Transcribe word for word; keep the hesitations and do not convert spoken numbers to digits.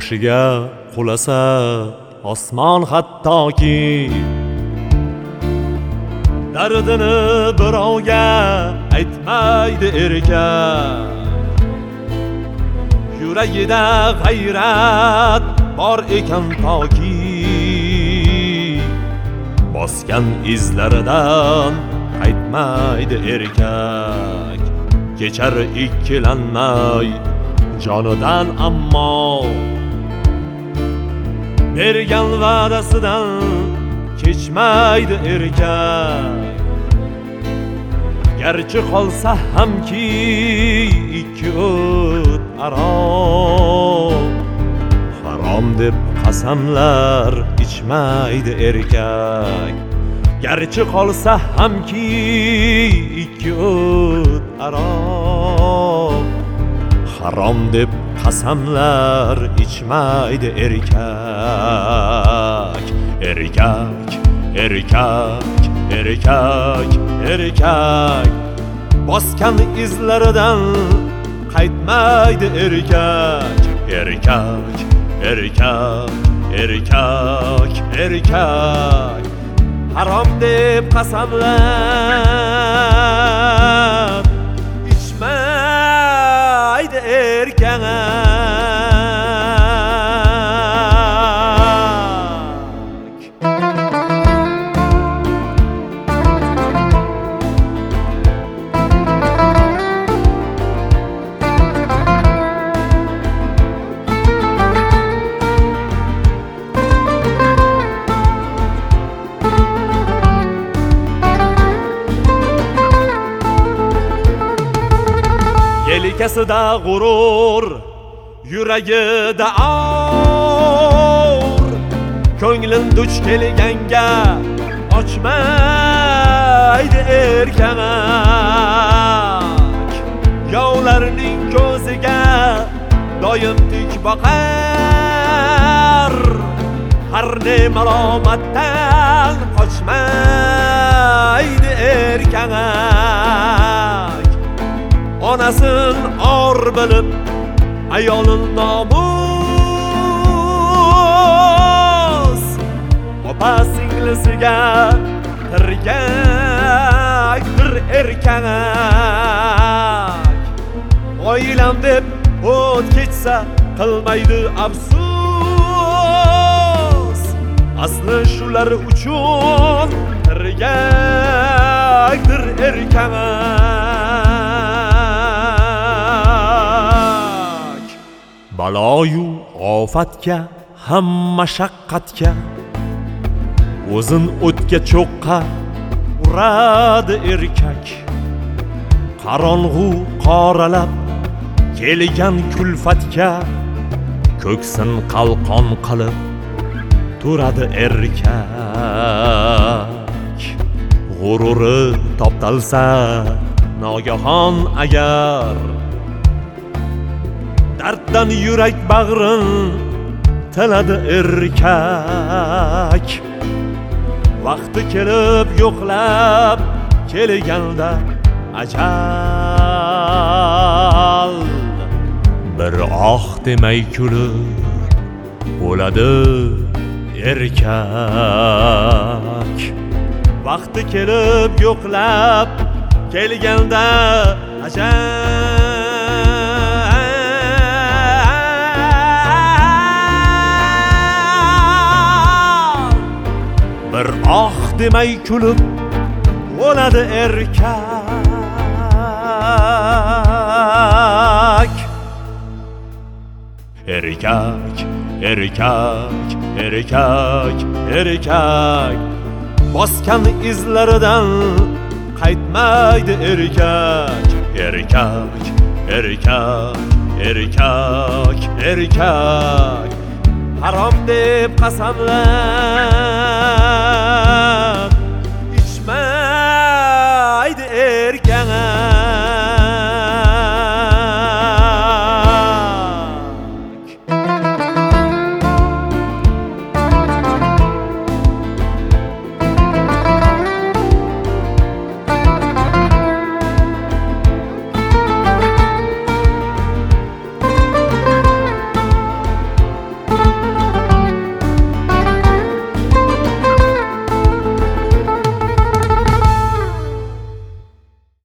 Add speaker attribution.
Speaker 1: boshiga qulasa osmon hattoki dardini birovga aytmaydi erkak. Yuragida g'ayrat bor ekan toki bosgan izlaridan qaytmaydi erkak. Kechar ikkilanmay jonidan ammo bergan va'dasidan kechmaydi erkak. Garchi qolsa hamki ikki o't aro harom deb qasamlar ichmaydi erkak. Garchi qolsa hamki ikki o't aro harom deb qasamlar ichmaydi erkak. Erkak, erkak, erkak, erkak bosgan izlaridan qaytmaydi erkak. Erkak, erkak, erkak, erkak harom deb qasamlar ichmaydi erkak. Yelkasida g'urur, yuragida or, ko'nglim duch kelganga ochmaydi erkak. Yovlarning ko'ziga doim tik boqar, har ne malomatdan qochmaydi erkak. Onasin or bilib, ayolin nomus, opa singlisiga tirgakdir erkak. Oilam deb o't kechsa qilmaydi afsus, asli shular uchun tirgakdir erkak. Baloyu ofatga, ham mashaqqatga o'zin o'tga cho'qqa uradi erkak. Qorong'u qoralab kelgan kulfatga ko'ksin qalqon qilib turadi erkak. G'ururi toptalsa nogahon agar darddan yurak bag'rin tiladi erkak. Vaqti kelib yo'qlab kelganda ajal bir oh demay kulib o'ladi erkak. Vaqti kelib yo'qlab kelganda ajal bir oh demay kulib o'ladi erkak. Erkak, erkak, erkak, erkak bosgan izlaridan qaytmaydi erkak. Erkak, erkak, erkak, erkak harom deb qasamlar